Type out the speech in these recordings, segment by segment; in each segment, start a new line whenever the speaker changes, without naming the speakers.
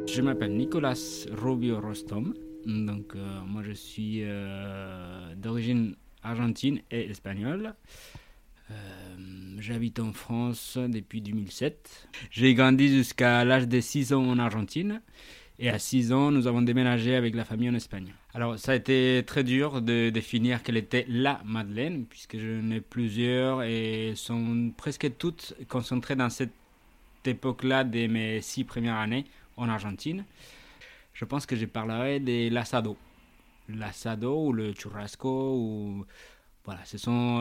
Je m'appelle Nicolas Rubio Rostom. Donc, moi, je suis d'origine argentine et espagnole. J'habite en France depuis 2007. J'ai grandi jusqu'à l'âge de 6 ans en Argentine. Et à 6 ans, nous avons déménagé avec la famille en Espagne. Alors, ça a été très dur de définir quelle était la Madeleine, puisque j'en ai plusieurs et sont presque toutes concentrées dans cette époque-là de mes 6 premières années en Argentine. Je pense que je parlerai de l'asado. L'asado ou le churrasco, ou voilà, ce sont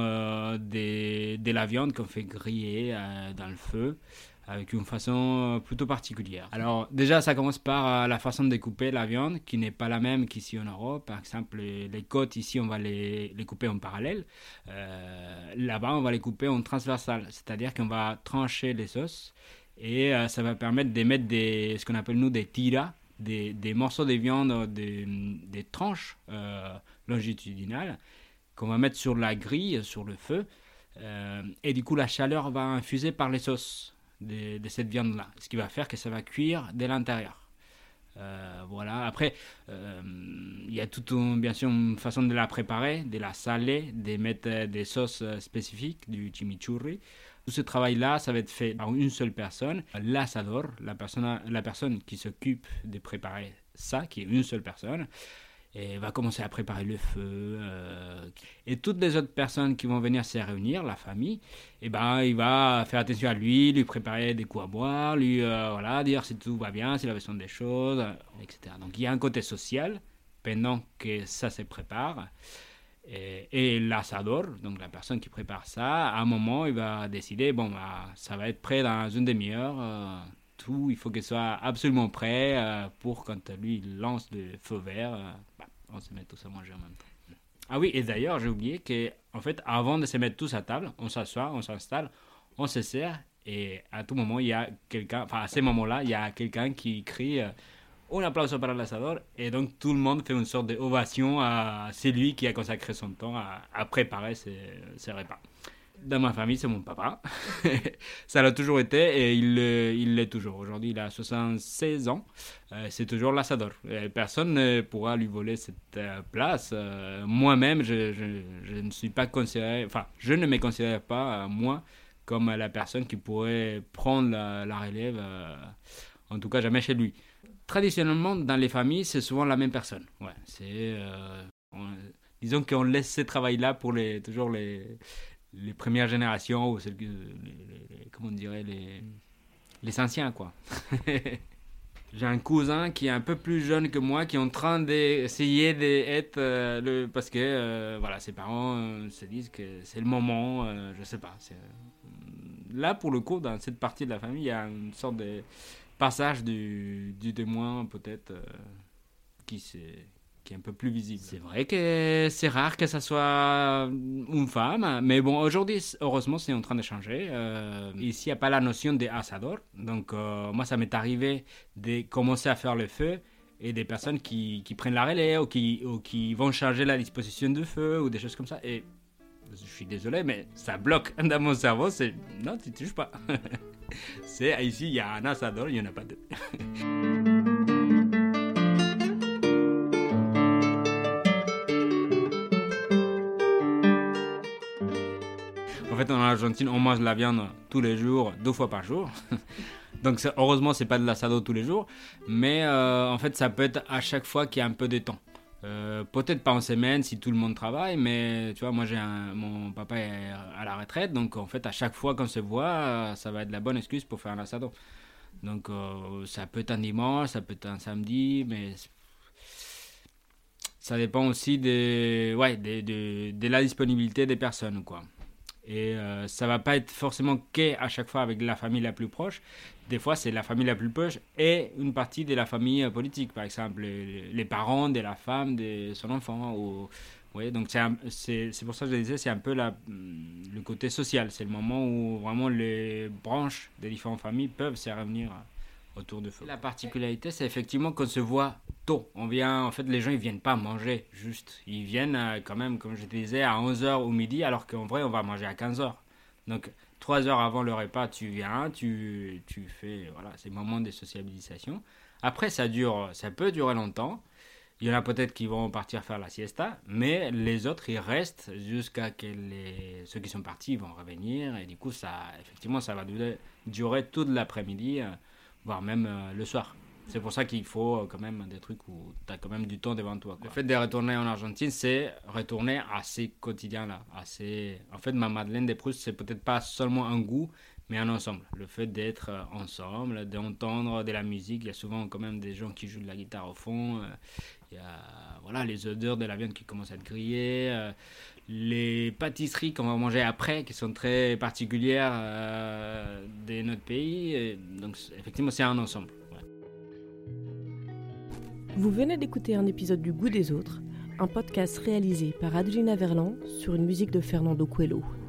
de la viande qu'on fait griller dans le feu avec une façon plutôt particulière. Alors déjà, ça commence par la façon de couper la viande qui n'est pas la même qu'ici en Europe. Par exemple, les côtes ici, on va les couper en parallèle. Là-bas, on va les couper en transversal, c'est-à-dire qu'on va trancher les os et ça va permettre de mettre ce qu'on appelle nous des tiras, des morceaux de viande, des tranches longitudinales qu'on va mettre sur la grille, sur le feu. Et du coup, la chaleur va infuser par les sauces de cette viande-là, ce qui va faire que ça va cuire dès l'intérieur. Voilà. Après, il y a bien sûr une façon de la préparer, de la saler, de mettre des sauces spécifiques, du chimichurri. Tout ce travail-là, ça va être fait par une seule personne, l'asador, la personne qui s'occupe de préparer ça, qui est une seule personne, et va commencer à préparer le feu. Et toutes les autres personnes qui vont venir se réunir, la famille, il va faire attention à lui préparer des coups à boire, dire si tout va bien, s'il a besoin des choses, etc. Donc il y a un côté social pendant que ça se prépare. Et l'asador, donc la personne qui prépare ça, à un moment, il va décider, ça va être prêt dans une demi-heure. Il faut que ce soit absolument prêt pour quand lui il lance le feu vert, on se met tous à manger en même temps. Ah oui, et d'ailleurs, j'ai oublié que, en fait, avant de se mettre tous à table, on s'assoit, on s'installe, on se sert, et à tout moment, il y a quelqu'un, à ces moments-là, il y a quelqu'un qui crie un applauso para el asador, et donc tout le monde fait une sorte d'ovation à celui qui a consacré son temps à préparer ses repas. Dans ma famille, c'est mon papa. Ça l'a toujours été et il l'est toujours. Aujourd'hui, il a 76 ans. C'est toujours l'asador. Personne ne pourra lui voler cette place. Moi-même, je ne suis pas considéré... Enfin, je ne me considère pas, moi, comme la personne qui pourrait prendre la relève. En tout cas, jamais chez lui. Traditionnellement, dans les familles, c'est souvent la même personne. Ouais, disons qu'on laisse ce travail-là pour toujours les premières générations, ou comment on dirait, les anciens, quoi. J'ai un cousin qui est un peu plus jeune que moi, qui est en train d'essayer d'être parce que ses parents se disent que c'est le moment, je sais pas. Là, pour le coup, dans cette partie de la famille, il y a une sorte de passage du témoin, peut-être, qui est un peu plus visible. C'est vrai que c'est rare que ça soit une femme, mais bon, aujourd'hui, heureusement, c'est en train de changer. Ici, il n'y a pas la notion de asador, donc moi, ça m'est arrivé de commencer à faire le feu et des personnes qui prennent la relais ou qui vont changer la disposition du feu ou des choses comme ça. Et je suis désolé, mais ça bloque dans mon cerveau, c'est non, tu ne touches pas. C'est ici, il y a un asador, il n'y en a pas deux. En fait, en Argentine, on mange la viande tous les jours, 2 fois par jour. Donc, heureusement, c'est pas de l'assado tous les jours. Mais en fait, ça peut être à chaque fois qu'il y a un peu de temps. Peut-être pas en semaine si tout le monde travaille, mais tu vois, moi, mon papa est à la retraite. Donc, en fait, à chaque fois qu'on se voit, ça va être la bonne excuse pour faire un assado. Donc, ça peut être un dimanche, ça peut être un samedi, mais ça dépend aussi de la disponibilité des personnes, quoi. Et ça va pas être forcément qu'à chaque fois avec la famille la plus proche. Des fois, c'est la famille la plus proche et une partie de la famille politique. Par exemple, les parents de la femme de son enfant. Ouais, donc c'est pour ça que je disais, c'est un peu le côté social. C'est le moment où vraiment les branches des différentes familles peuvent se réunir autour du feu. La particularité, c'est effectivement qu'on se voit tôt. En fait, les gens, ils viennent pas manger juste. Ils viennent quand même, comme je te disais, à 11h ou midi, alors qu'en vrai, on va manger à 15h. Donc, 3 heures avant le repas, tu viens, tu fais, voilà, ces moments de sociabilisation. Après, ça peut durer longtemps. Il y en a peut-être qui vont partir faire la siesta, mais les autres, ils restent jusqu'à que ceux qui sont partis vont revenir. Et du coup, effectivement, ça va durer toute l'après-midi, voire même le soir. C'est pour ça qu'il faut quand même des trucs où tu as quand même du temps devant toi, quoi. Le fait de retourner en Argentine, c'est retourner à ces quotidiens-là. En fait, ma Madeleine de Proust, c'est peut-être pas seulement un goût, mais un ensemble. Le fait d'être ensemble, d'entendre de la musique. Il y a souvent quand même des gens qui jouent de la guitare au fond. Il y a les odeurs de la viande qui commencent à être grillées. Les pâtisseries qu'on va manger après, qui sont très particulières de notre pays. Donc, effectivement, c'est un ensemble.
Vous venez d'écouter un épisode du Goût des autres, un podcast réalisé par Adelina Verland sur une musique de Fernando Coelho.